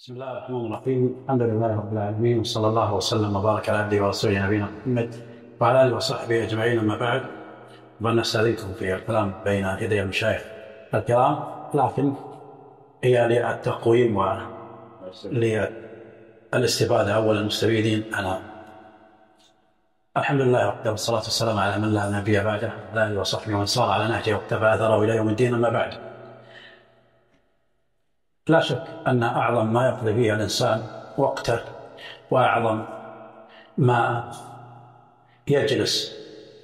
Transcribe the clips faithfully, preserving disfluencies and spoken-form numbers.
بسم الله الرحمن الرحيم. الحمد لله رب العالمين، وصلى الله وسلم وبارك على عبده ورسوله نبينا محمد وعلى اله وصحبه اجمعين. اما بعد، فلنستاذنكم في الكلام بين يدي المشايخ الكرام، لكن هي للتقويم وللاستفاده اول المستفيدين انا. الحمد لله وحده، والصلاه والسلام على من لا نبي بعده وعلى اله وصحبه ومن صار على نهجه واقتفى اثره الى يوم الدين. اما بعد، لا شك أن أعظم ما يقضي فيه الإنسان وقته وأعظم ما يجلس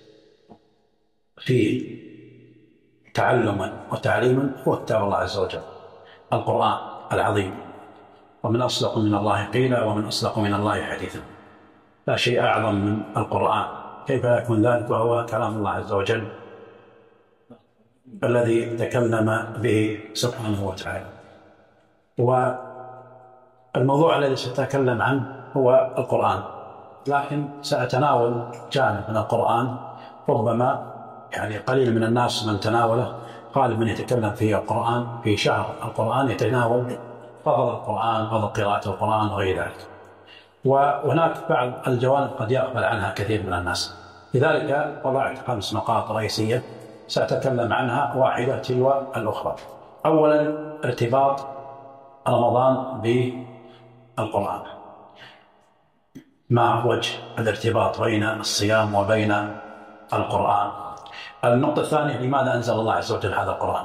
فيه تعلما وتعليما هو كتاب الله عز وجل، القرآن العظيم. ومن أصدق من الله قيلا ومن أصدق من الله حديثا. لا شيء أعظم من القرآن، كيف يكون ذلك وهو كلام الله عز وجل الذي تكلم به سبحانه وتعالى. والموضوع الذي سأتكلم عنه هو القرآن، لكن سأتناول جانب من القرآن ربما يعني قليل من الناس من تناوله. غالب من يتكلم في القرآن في شهر القرآن يتناول فضل القرآن، فضل قراءة القرآن وغير ذلك، وهناك بعض الجوانب قد يغفل عنها كثير من الناس. لذلك وضعت خمس نقاط رئيسية سأتكلم عنها واحدة تلو الأخرى. أولا، ارتباط رمضان بالقرآن. ما وجه الارتباط بين الصيام وبين القرآن؟ النقطة الثانية، لماذا أنزل الله عز وجل هذا القرآن؟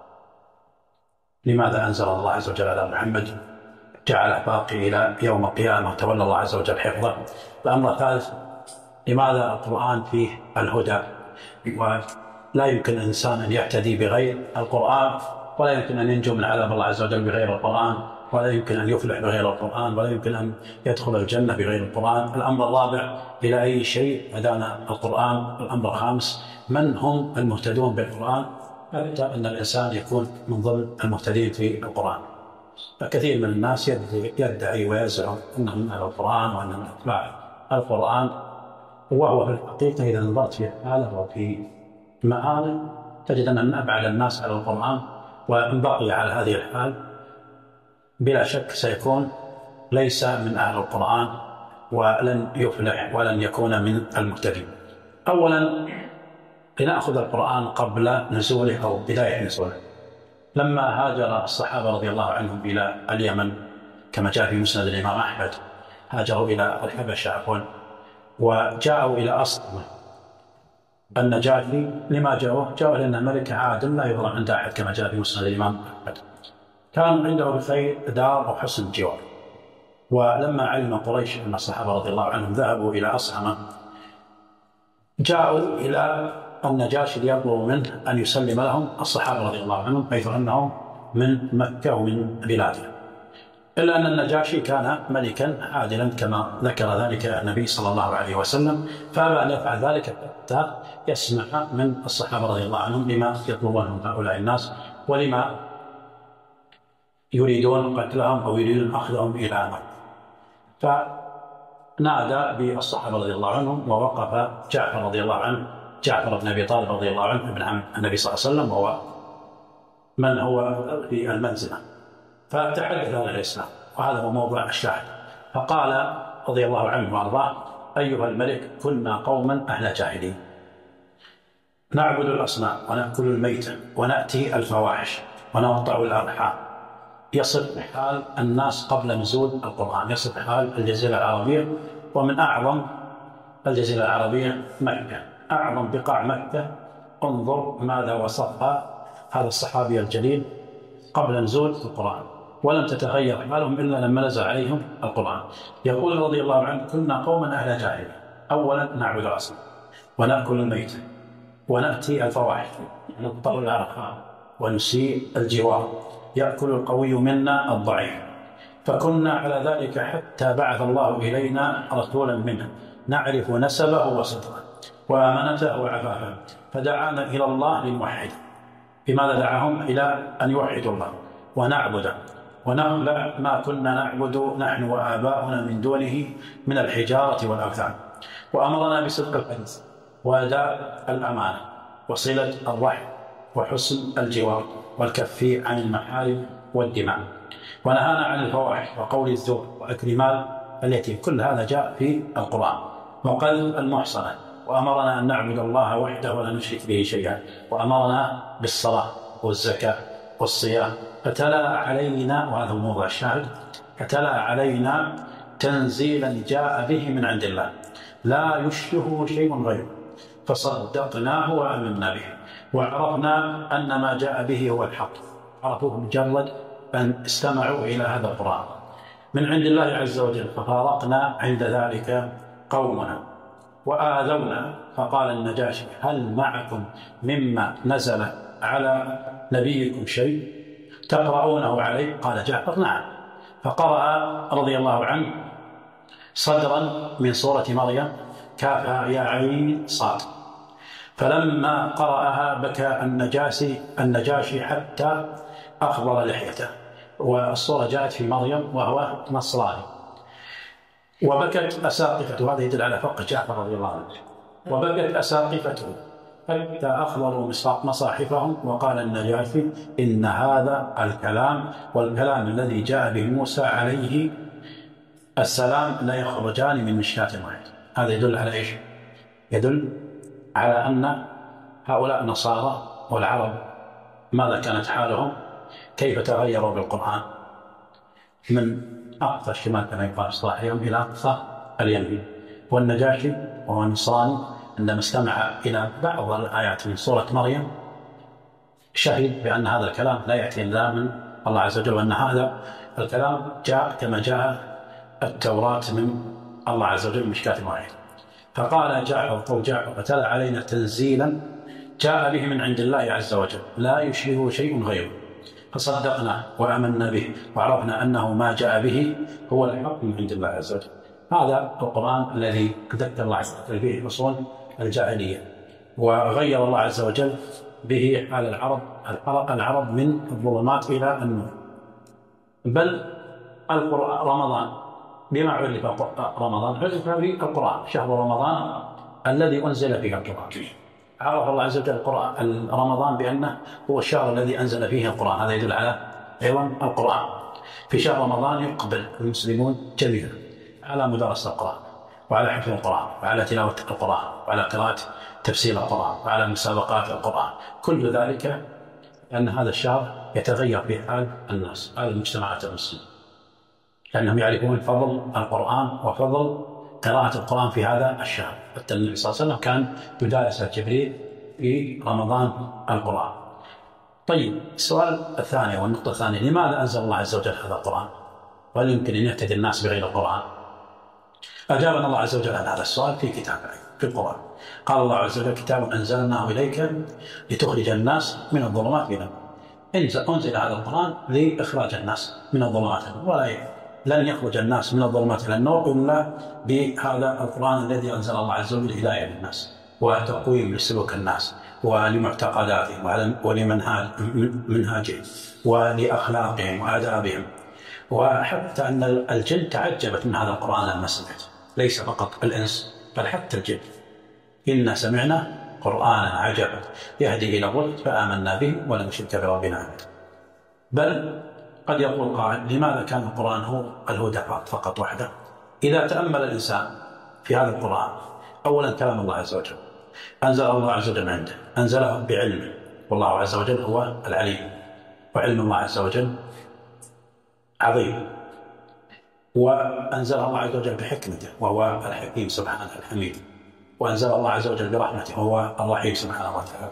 لماذا أنزل الله عز وجل على محمد جعله باقي إلى يوم القيامة تولى الله عز وجل حفظه؟ الأمر الثالث، لماذا القرآن فيه الهدى؟ ولا يمكن الإنسان أن يهتدي بغير القرآن، ولا يمكن أن ينجو من عذاب الله عز وجل بغير القرآن، ولا يمكن أن يفلح بغير القرآن، ولا يمكن أن يدخل الجنة بغير القرآن. الأمر الرابع، إلى أي شيء هدانا القرآن. الأمر الخامس، من هم المهتدون بالقرآن حتى أن الإنسان يكون من ضمن المهتدين في القرآن. فكثير من الناس يدعي ويزعم أنه من أهل القرآن وأنه من أتباع القرآن، وهو في الحقيقة إذا نظرت في حاله وفي مآله تجد أن من أبعد الناس على القرآن، وإن بقي على هذه الحال بلا شك سيكون ليس من أهل القرآن ولن يفلح ولن يكون من المهتدين. أولا، لنأخذ القرآن قبل نزوله أو بداية نزوله. لما هاجر الصحابة رضي الله عنهم إلى اليمن كما جاء في مسند الإمام أحمد، هاجروا إلى الحبشة عفوا، وجاءوا إلى أصله النجاشي. لما جاءوا؟ جاءوا لأن الملك عادل لا يظلم عند أحد كما جاء في مسند الإمام أحمد. كان عنده بخير دار وحسن جوار. ولما علم قريش أن الصحابة رضي الله عنهم ذهبوا إلى أصحمة، جاءوا إلى النجاشي ليطلبوا منه أن يسلم لهم الصحابة رضي الله عنهم، حيث أنهم من مكة ومن بلاده. إلا أن النجاشي كان ملكا عادلا كما ذكر ذلك النبي صلى الله عليه وسلم، فأبى أن يفعل ذلك حتى يسمع من الصحابة رضي الله عنهم لما يطلبونه هؤلاء الناس ولما يريدون قتلهم أو يريدون أخذهم إلى مكة. فنادى بالصحابة رضي الله عنهم، ووقف جعفر رضي الله عنه، جعفر بن أبي طالب رضي الله عنه ابن عم النبي صلى الله عليه وسلم، وهو من هو في المنزلة، فتحدث عن الإسلام، وهذا هو موضوع الشاهد. فقال رضي الله عنه وارضاه: أيها الملك، كنا قوما أهل جاهلية، نعبد الأصنام ونأكل الميتة ونأتي الفواحش ونقطع الأرحام. يصف حال الناس قبل نزول القرآن، يصف حال الجزيرة العربية، ومن أعظم الجزيرة العربية مكة، أعظم بقاع مكة. انظر ماذا وصفها هذا الصحابي الجليل قبل نزول القرآن، ولم تتغير حالهم إلا لما نزل عليهم القرآن. يقول رضي الله عنه: كنا قوما أهل جاهلية، أولا نعبد الأصنام ونأكل الميتة ونأتي الفواحش نقطع الأرحام ونسيء الجوار، يأكل القوي منا الضعيف. فكنا على ذلك حتى بعث الله إلينا رسولا منه نعرف نسبه وصدقه وأمانته وعفافه، فدعانا إلى الله لنوحد. بماذا دعاهم؟ إلى أن يوحدوا الله ونعبده ونخلع ما كنا نعبد نحن وآباؤنا من دونه من الحجارة والأوثان، وأمرنا بصدق الحديث وأداء الأمانة وصلة الرحم وحسن الجوار والكف عن المحارم والدماء. ونهانا عن الفواحش وقول الزور وأكل مال اليتيم، كل هذا جاء في القرآن. وقذف المحصنة، وأمرنا أن نعبد الله وحده ولا نشرك به شيئا، وأمرنا بالصلاة والزكاة والصيام. فتلا علينا، وهذا هو موضع الشاهد، فتلا علينا تنزيلا جاء به من عند الله لا يشبهه شيء غيره، فصدقناه وآمنا به، وعرفنا أن ما جاء به هو الحق. عرفوه مجرد أن استمعوا إلى هذا القرآن من عند الله عز وجل. ففارقنا عند ذلك قومنا وآذونا، فقال النجاشي: هل معكم مما نزل على نبيكم شيء تقرؤونه عليه؟ قال جعفر: نعم. فقرأ رضي الله عنه صدرا من سورة مريم: كافها يا عين صاد. فلما قرأها بكى النجاشي النجاشي حتى أخضر لحيته. والصورة جاءت في مريم وهو نصراني. وبكت أساقفته، هذا يدل على فقه جعفر رضي الله عنه. وبكت أساقفته حتى أخضروا مصاحفهم. وقال النجاشي: إن هذا الكلام والكلام الذي جاء به موسى عليه السلام لا يخرجان من مشكاة واحدة. هذا يدل على إيش؟ يدل على أن هؤلاء النصارى والعرب ماذا كانت حالهم، كيف تغيروا بالقرآن من أقصى الشمال كما يقال صلاحهم إلى أقصى اليمين. والنجاشي وهو نصراني عندما استمع إلى بعض الآيات من سورة مريم شهد بأن هذا الكلام لا يأتي إلا من الله عز وجل، وأن هذا الكلام جاء كما جاء التوراة من الله عز وجل مشكاة واحدة. فقال جعفر أو جعفر: فتلا علينا تنزيلا جاء به من عند الله عز وجل لا يشبهه شيء غيره، فصدقنا وآمنا به، وعرفنا أنه ما جاء به هو الحق من عند الله عز وجل. هذا القرآن الذي ذكر الله عز وجل به أصول الجاهلية، وغير الله عز وجل به حال العرب العرب من الظلمات إلى النور. بل رمضان بما عرف رمضان عرف به القرآن، شهر رمضان الذي أنزل فيه القرآن. عرف الله عز وجل القرآن رمضان بأنه هو الشهر الذي أنزل فيه القرآن. هذا يدل على عظم القرآن. في شهر رمضان يقبل المسلمون جميعا على مدارسة القرآن وعلى حفظ القرآن وعلى تلاوة القرآن وعلى قراءة تفسير القرآن وعلى مسابقات القرآن. كل ذلك لأن هذا الشهر يتغير في حال الناس، حال المجتمعات المسلمة، لأنهم يعرفون فضل القرآن وفضل قراءة القرآن في هذا الشهر. حتى النبي صلى الله عليه وسلم كان يدارس جبريل في رمضان القرآن. طيب، السؤال الثاني والنقطة الثانية: لماذا أنزل الله عز وجل هذا القرآن؟ وهل يمكن أن يهتدي الناس بغير القرآن؟ أجابنا الله عز وجل عن هذا السؤال في كتابه في القرآن. قال الله عز وجل: كتاب أنزلناه إليك لتخرج الناس من الظلمات إلى النور. أنزل هذا القرآن لإخراج الناس من الظلمات، ولا لن يخرج الناس من الظلمات إلى النور إلا بهذا القرآن الذي أنزل الله عز وجل هداية للناس وتقويم لسلوك الناس ولمعتقداتهم ولمنهاجهم ولأخلاقهم وآدابهم. وحتى أن الجن تعجبت من هذا القرآن لما سمعت، ليس فقط الإنس بل حتى الجن. إنا سمعنا قرآنا عجبا يهدي إلى الرشد فآمنا به ولم نشرك بربنا أحدا. بل قد يقول قائل: لماذا كان القرآن هو الهدى فقط وحده؟ إذا تأمل الإنسان في هذا القرآن، أولا كلام الله عز وجل أنزل الله عز وجل عنده، أنزله بعلمه، والله عز وجل هو العليم، وعلم الله عز وجل عظيم. وأنزل الله عز وجل بحكمته وهو الحكيم سبحانه الحميد، وأنزل الله عز وجل برحمته وهو الرحيم سبحانه وتعالى.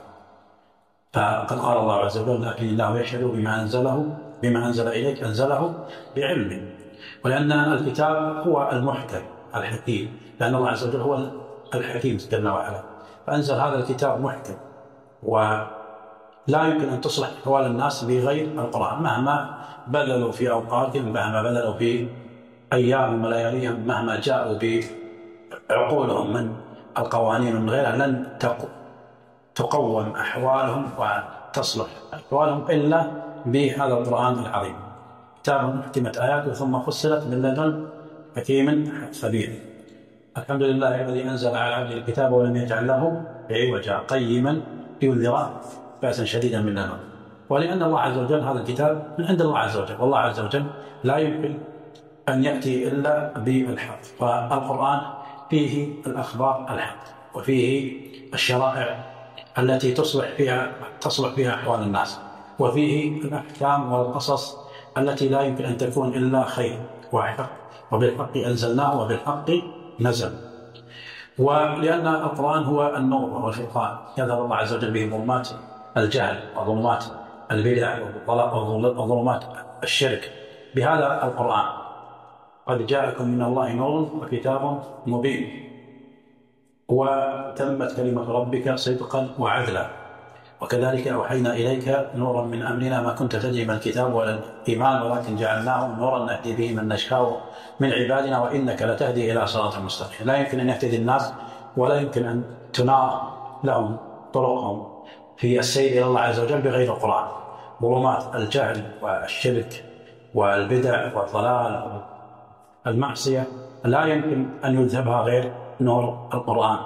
فقد قال الله عز وجل: لكن الله يشهد بما أنزله بما أنزل إليك أنزله بعلمه. ولأن الكتاب هو المحكم الحكيم، لأن الله عز وجل هو الحكيم جل وعلا، فأنزل هذا الكتاب محكم، ولا يمكن أن تصلح أحوال الناس بغير القرآن، مهما بذلوا في أوقاتهم، مهما بذلوا في أيامهم ولياليهم، مهما جاءوا بعقولهم من القوانين ومن غيرها، لن تقوم أحوالهم وتصلح أحوالهم إلا بهذا القرآن العظيم. كتاب محكمت آياته ثم فصلت من لدن حكيم خبير. الحمد لله الذي أنزل على عبده الكتاب ولم يجعل له عوجا قيما لينذر بأسا شديدا من لدنه. ولأن الله عز وجل هذا الكتاب من عند الله عز وجل، والله عز وجل لا يمكن أن يأتي إلا بالحق. فالقرآن فيه الأخبار الحق، وفيه الشرائع التي تصلح فيها تصلح فيها أحوال الناس، وفيه الأحكام والقصص التي لا يمكن أن تكون إلا خير وحق، وبالحق أنزلناه وبالحق نزل. ولأن القرآن هو النور والفرقان، يذهب الله عز وجل به ظلمات الجهل وظلمات البدع وظلمات الشرك بهذا القرآن. قد جاءكم من الله نور وكتاب مبين وتمت كلمة ربك صدقا وعدلا وكذلك أوحينا إليك نورا من أمرنا ما كنت تدري ما الكتاب ولا الإيمان ولكن جعلناه نورا نهدي به من نشاء من عبادنا وإنك لتهدي إلى صراط مستقيم. لا يمكن أن يهتدي الناس ولا يمكن أن تنار لهم طرقهم في السير إلى الله عز وجل بغير القرآن. ظلمات الجهل والشرك والبدع والضلال والمعصية لا يمكن أن يذهبها غير نور القرآن.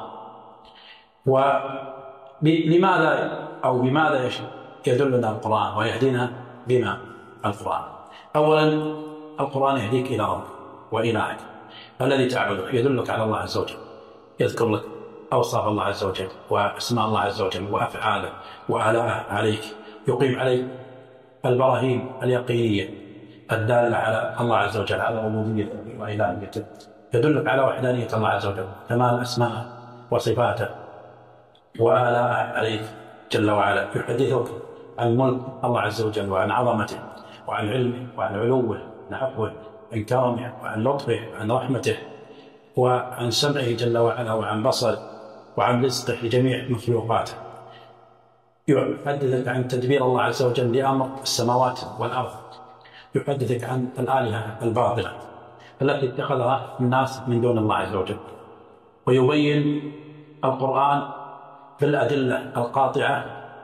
ولماذا أو بماذا يدلنا القرآن ويهدينا بما القرآن؟ أولا القرآن يهديك إلى ربك وإلهك الذي تعبده، يدلك على الله عز وجل، يذكر لك أوصاف الله عز وجل وأسماء الله عز وجل وأفعاله وآلاءه عليك، يقيم عليك البراهين اليقينية الدالة على الله عز وجل على ربوبيته وإلهيته، يدلك على وحدانية الله عز وجل كمال أسماءه وصفاته وآلاءه عليك جل وعلا، يحدثك عن ملك الله عز وجل وعن عظمته وعن علمه وعن علوه وعن عفوه وعن كرمه وعن لطفه وعن رحمته وعن سمعه جل وعلا وعن بصره وعن رزقه لجميع مخلوقاته، يحدثك عن تدبير الله عز وجل لأمر السماوات والأرض، يحدثك عن الآلهة الباطلة التي اتخذها الناس من دون الله عز وجل، ويبين القرآن بالأدلة القاطعة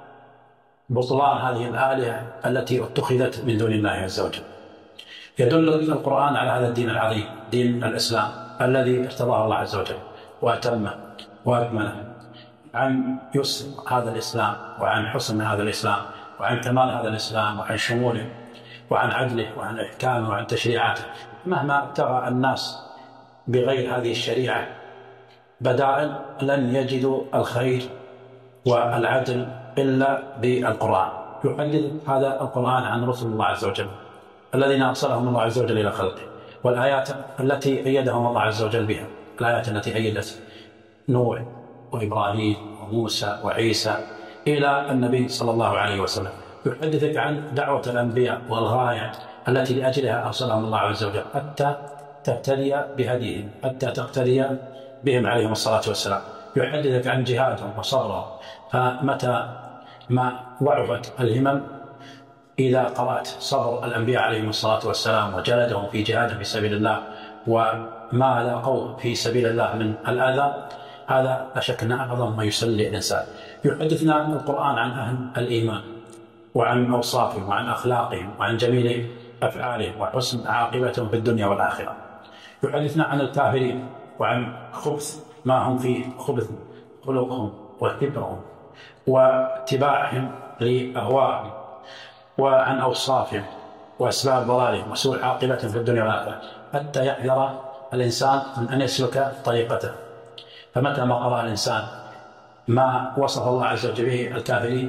بطلان هذه الآلهة التي اتخذت من دون الله عز وجل. يدل القرآن على هذا الدين العظيم دين الإسلام الذي ارتضاه الله عز وجل وأتمه وأكمله، عن يسر هذا الإسلام وعن حسن هذا الإسلام وعن كمال هذا الإسلام وعن شموله وعن عدله وعن إحكامه وعن تشريعاته. مهما ابتغى الناس بغير هذه الشريعة بدائل لن يجدوا الخير والعدل إلا بالقرآن. يحدث هذا القرآن عن رسل الله عز وجل الذين أرسلهم الله عز وجل إلى خلقه، والآيات التي أيدهم الله عز وجل بها، الآيات التي أيدت نوح وإبراهيم وموسى وعيسى إلى النبي صلى الله عليه وسلم. يحدثك عن دعوة الأنبياء والغاية التي لأجلها أرسلهم الله عز وجل حتى تهتدي بهديهم، حتى تقتدي بهم عليهم الصلاة والسلام. يحدثك عن جهادهم وصبرهم، فمتى ما ضعفت الهمم إذا قرأت صبر الأنبياء عليهم الصلاة والسلام وجلدهم في جهادهم في سبيل الله وما لاقوه في سبيل الله من الأذى، هذا لا شك أنه أعظم ما يسلي الإنسان. يحدثنا القرآن عن أهل الإيمان وعن أوصافهم وعن أخلاقهم وعن جميل أفعالهم وحسن عاقبتهم في الدنيا والآخرة. يحدثنا عن الكافرين وعن خبث ما هم فيه، خبث خلقهم وكبرهم واتباعهم لأهوائهم، وعن أوصافهم وأسباب ضلالهم وسوء عاقبتهم في الدنيا والآخرة، حتى يحذر الإنسان من أن يسلك طريقته. فمتى ما قرأ الإنسان ما وصف الله عز وجل به الكافرين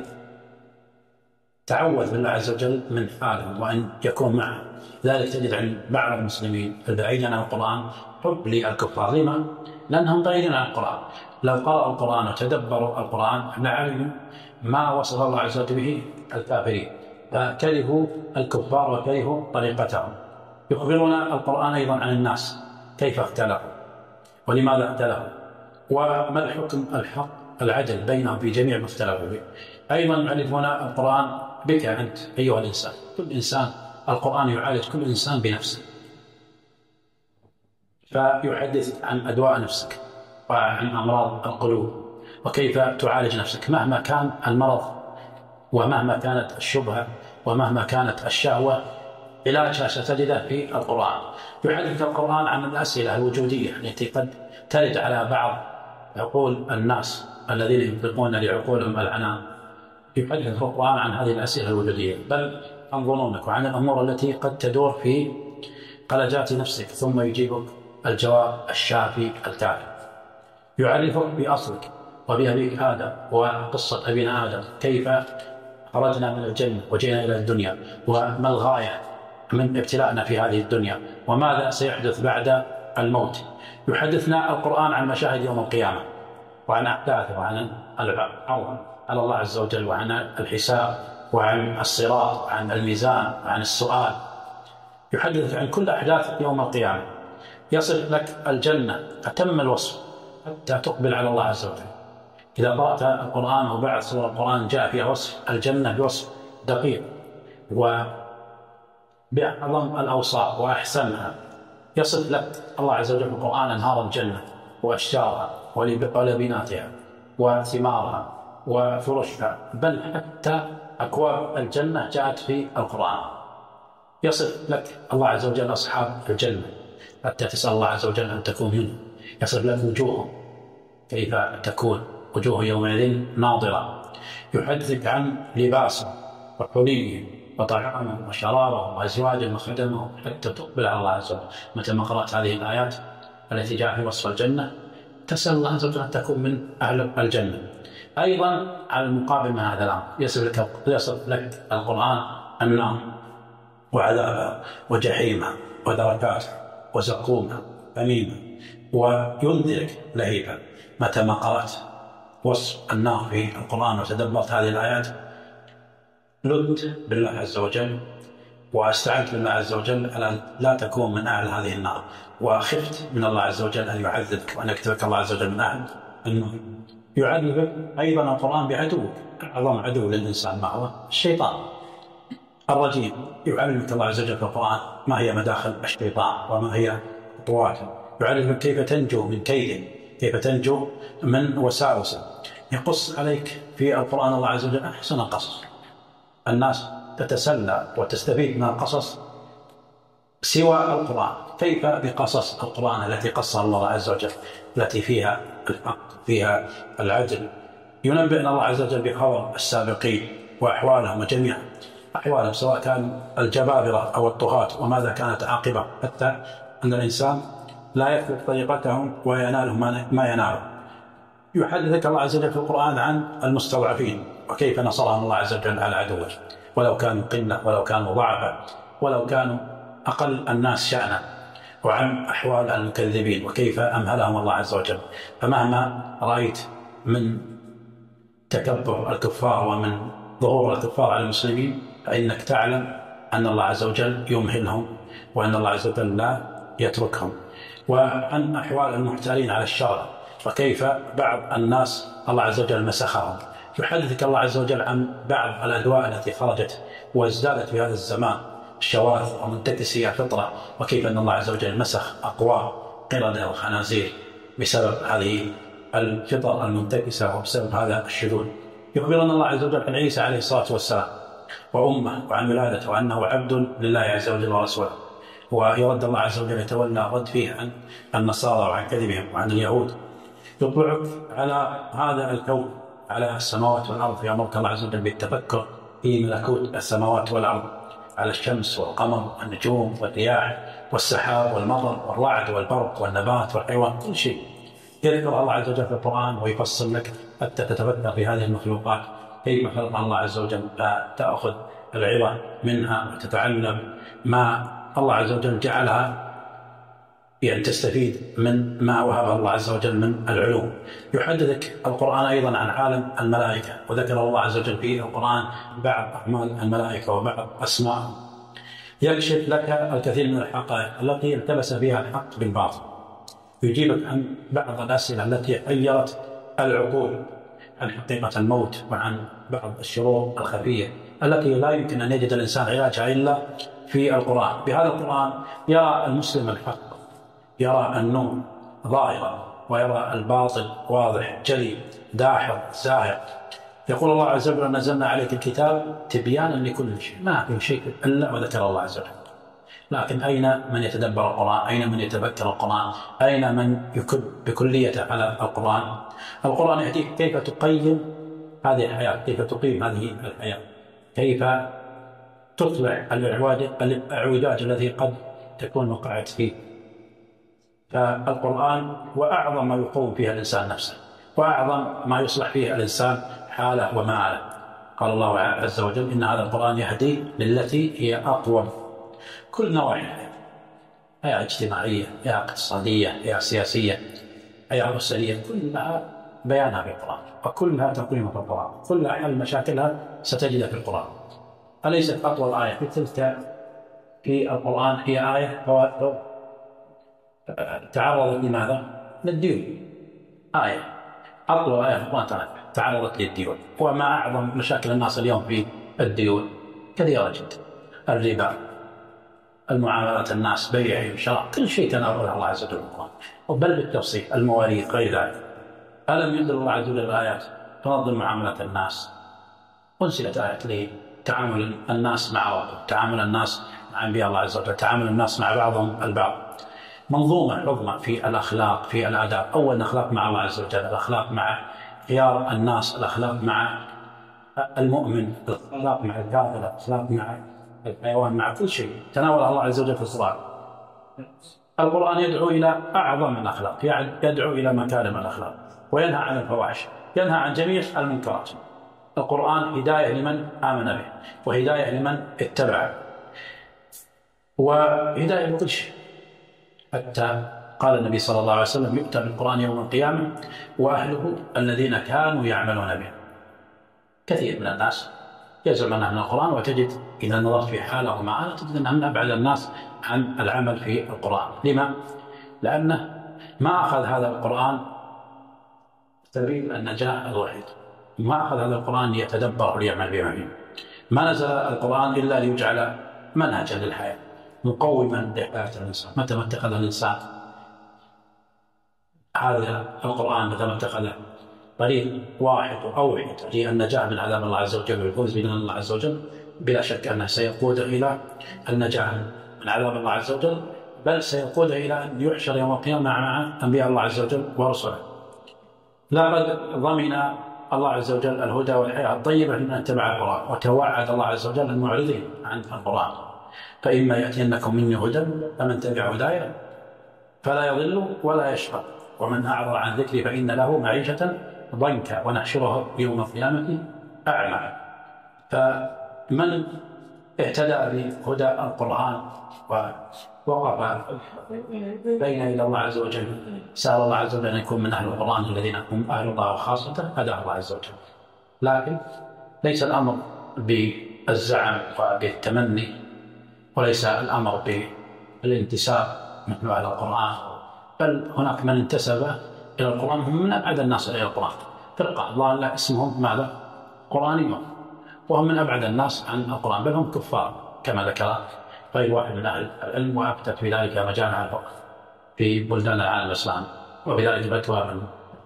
تعوذ بالله عز وجل من حالهم وأن يكون معه. ذلك تجد عند بعض المسلمين البعيدين عن القرآن حب للكفار. لما؟ لأنهم بعيدين عن القرآن. لو قرأوا القرآن وتدبروا القرآن لعلموا ما وصف الله عز وجل به الكافرين، فكرهوا الكفار وكرهوا طريقتهم. يخبرنا القرآن أيضا عن الناس كيف اختلفوا ولماذا اختلفوا، وما الحكم الحق العدل بينهم في جميع ما اختلفوا به. أيضا يعرفنا القرآن بك أنت أيها الإنسان. كل إنسان القرآن يعالج كل إنسان بنفسه، فيحدث عن أدواء نفسك وعن أمراض القلوب وكيف تعالج نفسك مهما كان المرض ومهما كانت الشبهة ومهما كانت الشهوة. علاجها ستجده في القرآن. يحدث القرآن عن الأسئلة الوجودية التي قد ترد على بعض عقول الناس الذين يطلقون لعقولهم العنان يحدث القرآن عن هذه الأسئلة الوجودية، بل عن ظنونك وعن الأمور التي قد تدور في قلجات نفسك، ثم يجيبك الجواب الشافي الكافي. يعرفك بأصلك وبأبيك آدم وقصة أبينا آدم، كيف خرجنا من الجنة وجينا إلى الدنيا، وما الغاية من ابتلاءنا في هذه الدنيا، وماذا سيحدث بعد الموت. يحدثنا القرآن عن مشاهد يوم القيامة وعن أحداثه وعن العرض على الله عز وجل، وعن الحساب وعن الصراط وعن الميزان وعن السؤال. يحدث عن كل أحداث يوم القيامة، يصف لك الجنة أتم الوصف حتى تقبل على الله عز وجل. إذا قرأت القرآن أو بعض سور القرآن جاء فيها وصف الجنة بوصف دقيق وبأعظم الأوصاف وأحسنها. يصف لك الله عز وجل في القرآن أنهار الجنة وأشجارها ولبناتها وثمارها وفرشها، بل حتى أكواب الجنة جاءت في القرآن. يصف لك الله عز وجل أصحاب الجنة حتى تسأل الله عز وجل أن تكون منهم. يصف لك وجوههم كيف تكون، وجوه يومئذ ناظرة. يحدثك عن لباسهم وحليهم وطعامهم وشرابهم وأزواجهم وخدمهم حتى تقبل على الله عز وجل. متى ما قرأت هذه الآيات التي جاء في وصف الجنة تسأل الله عز وجل أن تكون من أهل الجنة. أيضا على المقابل من هذا الأمر يصف لك, يصف لك القرآن النار وعذابها وجحيمها ودركاتها وزقومها حميمها، وينذرك لهيبا. متى ما قرأت وصف النار في القرآن وتدبرت هذه الآيات لذت بالله عز وجل واستعنت بالله عز وجل أن لا تكون من أهل هذه النار، وخفت من الله عز وجل أن يعذبك وأن يكتبك الله عز وجل من أهل النار. يعذبك أيضا القرآن بعدوك، أعظم عدو للإنسان ما هو الشيطان الرجيم. يعلمك الله عز وجل في القرآن ما هي مداخل الشيطان وما هي خطواته. يعلمك كيف تنجو من كيده، كيف تنجو من وساوسه. يقص عليك في القرآن الله عز وجل أحسن القصص. الناس تتسلى وتستفيد من القصص سوى القرآن. كيف بقصص القرآن التي قصها الله عز وجل، التي فيها الحق فيها العدل. ينبئنا الله عز وجل بخبر السابقين وأحوالهم وجميع أحوالهم، سواء كان الجبابرة أو الطغاة وماذا كانت عاقبة، حتى أن الإنسان لا يسلك طريقتهم ويناله ما يناله. يحدثك الله عز وجل في القرآن عن المستضعفين وكيف نصرهم الله عز وجل على عدوه، ولو كانوا قلة ولو كانوا ضعفا ولو كانوا أقل الناس شأنا، وعن أحوال المكذبين وكيف أمهلهم الله عز وجل. فمهما رأيت من تكبر الكفار ومن ظهور الكفار على المسلمين فإنك تعلم أن الله عز وجل يمهلهم وأن الله عز وجل لا يتركهم. وعن أحوال المحتالين على الشرع وكيف بعض الناس الله عز وجل مسخهم. يحدثك الله عز وجل عن بعض الأدواء التي خرجت وازدادت في هذا الزمان، الشواذ ومنتكسي الفطرة، وكيف أن الله عز وجل مسخ أقوام قردة وخنازير بسبب هذه الفطر المنتكسة وبسبب هذا الشذوذ. يخبرنا الله عز وجل عن عيسى عليه الصلاة والسلام وأمه وعن ولادته وأنه عبد لله عز وجل ورسوله، ويرد الله عز وجل يتولى رد فيه عن النصارى وعن كذبهم وعن اليهود. يطلعك على هذا الكون، على السماوات والأرض، يأمرك الله عز وجل بالتفكر في ملكوت السماوات والأرض، على الشمس والقمر والنجوم والرياح والسحاب والمطر والرعد والبرق والنبات والحيوان، كل شيء يذكر الله عز وجل في القرآن ويفصل لك حتى تتفكر في هذه المخلوقات كيف خلق الله عز وجل، فتأخذ العظة منها وتتعلم ما الله عز وجل جعلها، يعني تستفيد من ما وهب الله عز وجل من العلوم. يحدثك القرآن أيضا عن عالم الملائكة، وذكر الله عز وجل في القرآن بعض أعمال الملائكة وبعض أسمائهم. يكشف لك الكثير من الحقائق التي التبس فيها الحق بالباطل. يجيبك عن بعض الأسئلة التي حيرت العقول عن حقيقة الموت وعن بعض الشرور الخفية التي لا يمكن أن يجد الإنسان علاجها إلا في القرآن. بهذا القرآن يرى المسلم الحق، يرى النور ظاهرا، ويرى الباطل واضح جلي داحض زاهر. يقول الله عز وجل: نزلنا عليك الكتاب تبيانا لكل شيء، ما في شيء إلا وذكر الله عز وجل. لكن أين من يتدبر القرآن؟ أين من يتذكر القرآن؟ أين من يكب بكليته على القرآن؟ القرآن يهديك كيف تقيم هذه الحياة، كيف تقيم هذه الحياة، كيف تصلح الإعوجاج الذي قد تكون وقعت فيه. فالقرآن هو أعظم ما يقوم فيها الإنسان نفسه، وأعظم ما يصلح فيه الإنسان حاله ومآله. قال الله عز وجل: إن هذا القرآن يهدي للتي هي أقوم. كل نواحي، حياة اجتماعية، حياة اقتصادية، حياة سياسية، حياة أسرية، كلها بيانها في القرآن، وكلها تقويمها في القرآن، كلها حل مشاكلها ستجدها في القرآن. أليست أطول آية في تلك في القرآن هي آية تعرضت لماذا؟ للديون. آية أطول آية في القرآن تعرضت للديون. وما أعظم مشاكل الناس اليوم في الديون كثيرة جدا: الربا، المعاملات الناس، بيع وشراء، كل شيء تناوله الله عز وجل القرآن، بل بالتفصيل، المواريث، غير ذلك. ألم ينزل الله عز وجل الآيات تنظم معاملات الناس؟ أنزلت آيات لتعامل الناس مع بعض، تعامل الناس مع أنبياء الله عز وجل، تعامل الناس مع بعضهم البعض. منظومة عظمى في الأخلاق، في الآداب. أولا أخلاق مع الله عز وجل، الأخلاق مع خيار الناس، الأخلاق مع المؤمن، الأخلاق مع الكافر، الأخلاق مع الحيوان، مع كل شيء تناولها الله عز وجل في القرآن. القرآن يدعو إلى أعظم الأخلاق، يعني يدعو إلى مكارم الأخلاق، وينهى عن الفواحش، ينهى عن جميع المنكرات. القرآن هداية لمن آمن به، وهداية لمن اتبعه، وهداية لكل شيء. حتى قال النبي صلى الله عليه وسلم: يؤتى بالقرآن يوم القيامة وأهله الذين كانوا يعملون به. كثير من الناس يزعم أنه من القرآن، وتجد إذا نظرت في حاله ومعانه تجد أنه من أبعد الناس عن العمل في القرآن. لما؟ لأنه ما أخذ هذا القرآن سبيل النجاة الوحيد، ما أخذ هذا القرآن ليتدبر وليعمل به. ما نزل القرآن إلا ليجعل منهجا للحياة، مقوما لحياة الإنسان. متى ما اتخذ الإنسان هذا القرآن، متى ما اتخذ طريق واحد وأوحد للنجاة من عذاب الله عز وجل والفوز بجنان الله عز وجل، بلا شك أنه سيقود إلى النجاة من عذاب الله عز وجل، بل سيقود إلى أن يحشر يوم القيامة مع أنبياء الله عز وجل ورسله. لقد ضمن الله عز وجل الهدى والحياة الطيبة لمن اتبع القرآن، وتوعد الله عز وجل المعرضين عن القرآن: فإما يأتينكم مني هدى فمن تبع هدايا فلا يضل ولا يشقى، ومن أعرض عن ذكري فإن له معيشة ضنكا ونحشره يوم القيامة أعمى. فمن اهتدى بهدى القرآن ووقف بين يدي الله عز وجل، سأل الله عز وجل أن يكون من أهل القرآن الذين هم أهل الله وخاصته، هداه الله عز وجل. لكن ليس الأمر بالزعم وبالتمني، وليس الأمر بالانتساب نحن أهل القرآن، بل هناك من انتسب إلى القرآن هم من أبعد الناس إلى القرآن، فرقة ضالة اسمهم ماذا؟ قرآنيون، وهم من أبعد الناس عن القرآن، بل هم كفار كما ذكر غير واحد من أهل العلم، وأفتت في ذلك مجامع الفقه في بلدان العالم الإسلامي، وبذلك فتوى من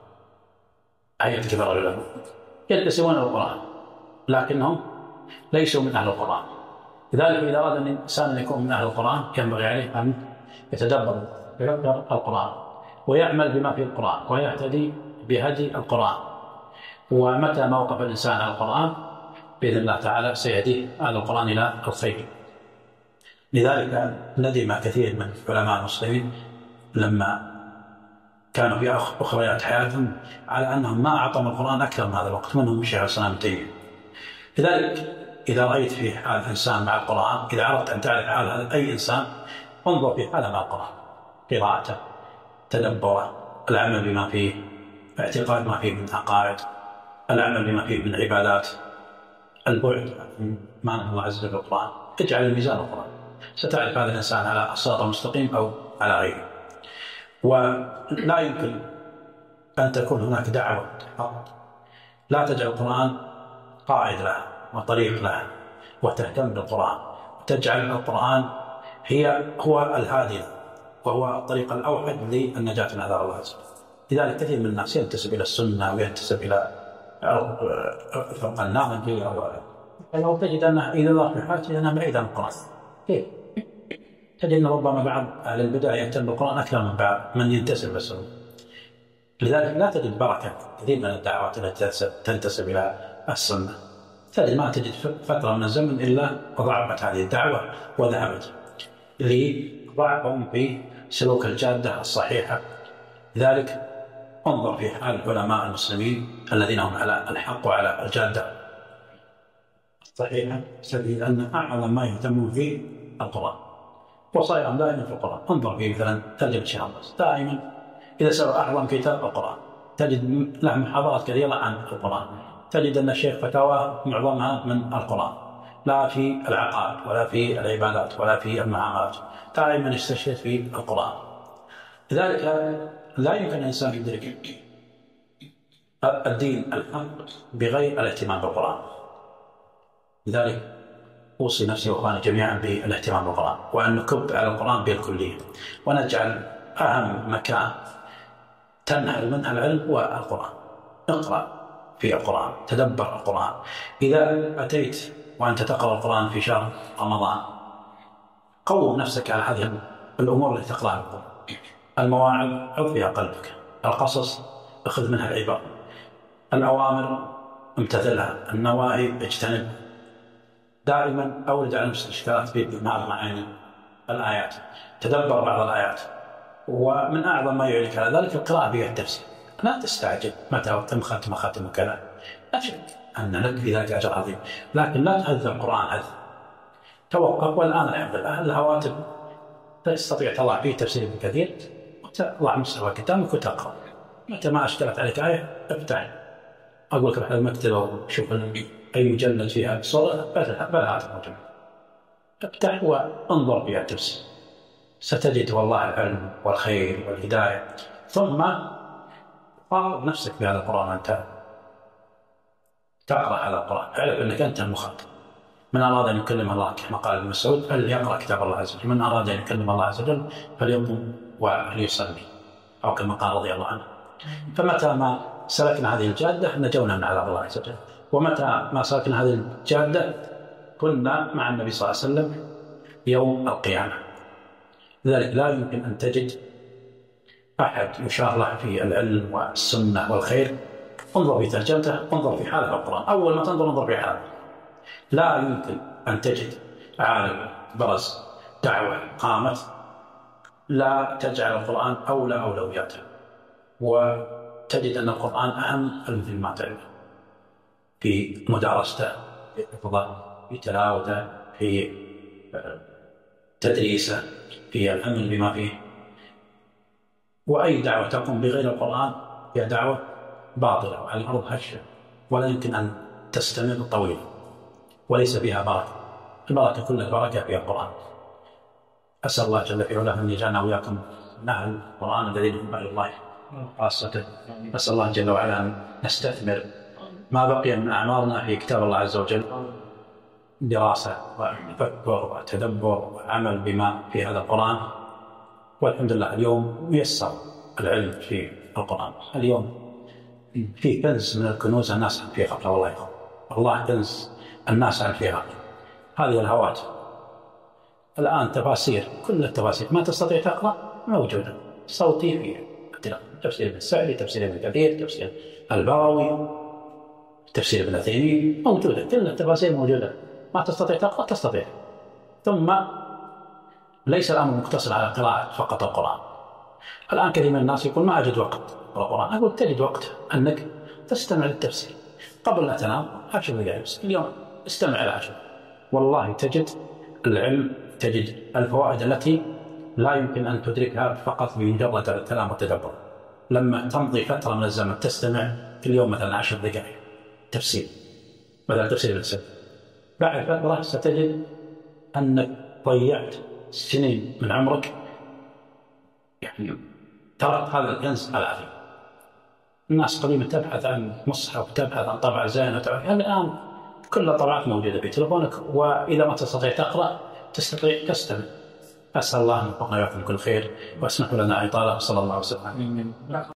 هيئة كبار العلماء ينتسبون إلى القرآن لكنهم ليسوا من أهل القرآن. لذلك إذا أراد الإنسان أن يكون من أهل القرآن ينبغي عليه أن يتدبر القرآن ويعمل بما في القرآن ويهتدي بهدي القرآن. ومتى ما وقف الإنسان على القرآن بإذن الله تعالى سيهديه هذا القرآن إلى الخير. لذلك ندم كثير من علماء المسلمين لما كانوا في أخريات حياتهم على أنهم ما أعطوا القرآن أكثر من هذا الوقت، منهم الشيخ الإسلام ابن تيمية. لذلك إذا رأيت في حال إنسان مع القرآن، إذا عرفت أن تعرف حال أي إنسان، انظر في حاله مع القرآن، قراءته، تدبره، العمل بما فيه، اعتقاد ما فيه من عقائد، العمل بما فيه من عبادات، البعد ما نهى الله عز وجل القرآن. اجعل الميزان القرآن، ستعرف هذا الإنسان على الصراط المستقيم أو على غيره. ولا يمكن أن تكون هناك دعوة لا تجعل القرآن قائد له وطريق له، وتهتم بالقرآن وتجعل القرآن هي هو الهادي وهو الطريق الأوحد للنجاة من عذاب الله عز وجل. لذلك كثير من الناس ينتسب إلى السنة وينتسب إلى فرق الناظم، أو تجد أنه إذا ظهر في حاجة أنه بعيد عن القرآن. كيف؟ تجد أن ربما بعض أهل البدع يهتم بالقرآن أكثر من بعض من ينتسب للسنة. لذلك لا تجد بركة كثير من الدعوات التي تنتسب إلى السنة. تجد ما تجد فترة من الزمن إلا وضعفت هذه الدعوة وذهبت لضعفهم في سلوك الجادة الصحيحة. لذلك انظر في حال علماء المسلمين الذين هم على الحق وعلى الجادة الصحيحة، تجد أن أعظم ما يهتمون فيه القرآن، وصايرهم دائما في القرآن. انظر في مثلا ترجمة شيخ الناس، دائما إذا سألوا أعظم كتاب القرآن، تجد له محاضرات كثيرة عن القرآن، تجد أن الشيخ فتاوى معظمها من القرآن، لا في العقائد ولا في العبادات ولا في المعاملات، دائما يستشهد في القرآن. لذلك لا يمكن الإنسان يدرك الدين الحق بغير الاهتمام بالقرآن. لذلك أوصي نفسي وأخواني جميعا بالاهتمام بالقرآن، وأن نكب على القرآن بالكلية، ونجعل أهم مكان تنهل منها العلم هو القرآن. اقرأ في القرآن، تدبر القرآن. إذا أتيت وأنت تقرأ القرآن في شهر رمضان، قوم نفسك على هذه الأمور التي تقرأها القرآن. المواعظ عظ فيها قلبك، القصص اخذ منها العبر، الأوامر امتثلها، النواهي اجتنب. دائما أورد على نفسك الإشكالات في بعض معاني الآيات، تدبر بعض الآيات. ومن أعظم ما يعينك على ذلك القراءة فيها التفسير. لا تستعجل متى وتم ختم ختم وكذا، لا شك أن لك في ذلك أجر عظيم، لكن لا تهذب القرآن هذا، توقف. والآن الحمد لله الهواتف تستطيع تضع فيه تفسير ابن كثير وتضع مستوى كتابك وتقرأ. متى ما أشكلت عليك آية افتح، أقول لك روح المكتبة وشوف أي مجلد فيها صورة، بل هاتف موجود، افتح وانظر فيها التفسير، ستجد والله العلم والخير والهداية. ثم قارب نفسك بهذا القرآن وأنت تقرأ هذا القرآن، اعرف أنك أنت المخاطب. من أراد أن يكلم الله كما قال ابن مسعود فليقرأ كتاب الله عز وجل، من أراد أن يكلم الله عز وجل فليقم وليصلي، أو كما قال رضي الله عنه. فمتى ما سلكنا هذه الجادة نجونا من عذاب الله عز وجل، ومتى ما سلكنا هذه الجادة كنا مع النبي صلى الله عليه وسلم يوم القيامة. لذلك لا يمكن أن تجد أحد يشار له في العلم والسنة والخير. انظر في ترجمته، انظر في حاله القرآن، أول ما تنظر انظر في حاله. لا يمكن أن تجد عالم برز دعوة قامت لا تجعل القرآن أولى أولوياتها، وتجد أن القرآن أهم مثل ما تعرف في مدارسته، في حفظه، في تلاوته، في تدريسه، في العمل بما فيه. وأي دعوة تقوم بغير القرآن هي دعوة باطلة وعلى الأرض هشة، ولا يمكن أن تستمر طويلا، وليس فيها بركة. البركة كل البركة في القرآن. أسأل الله جل في علاه أن يجعلنا وإياكم من أهل القرآن الذين هم أهل الله خاصة. أسأل الله جل وعلا أن نستثمر ما بقي من أعمارنا في كتاب الله عز وجل، دراسة وتفكر وتدبر وعمل بما في هذا القرآن. والحمد لله اليوم ميسر العلم في القرآن. اليوم في كنز من الكنوز الناس عن فيها غفلة، والله يخوف، والله كنز الناس عن فيها غفلة. هذه الهواتف الآن تفاسير، كل التفاسير ما تستطيع تقرأ موجودة صوتي فيها، تفسير ابن السعدي، تفسير ابن كثير، تفسير البغوي، تفسير ابن عثيمين، موجودة كل التفاسير موجودة. ما تستطيع تقرأ تستطيع. ثم ليس الأمر مقتصر على قراءة فقط القرآن. الآن كثير من الناس يقول ما أجد وقت القرآن. أقول تجد وقت أنك تستمع للتفسير قبل لا تنام عشر دقائق اليوم، استمع إلى عشر، والله تجد العلم، تجد الفوائد التي لا يمكن أن تدركها فقط بمجرد الكلام والتدبر. لما تمضي فترة من الزمن تستمع كل يوم مثلا عشر دقائق تفسير، مثلا تفسير ابن سعد، بعد فترة ستجد أنك ضيعت سنين من عمرك، يعني ترى هذا الكنز العظيم. الناس قديما تبحث عن مصحف، تبحث عن طبعة زينة، الآن كل الطبعات موجودة في تلفونك، وإذا ما تستطيع تقرأ تستطيع تستمع. أسأل الله أن يوفقنا ويوفقكم كل خير، واسمحوا لنا إطالة. صلى الله عليه وسلم.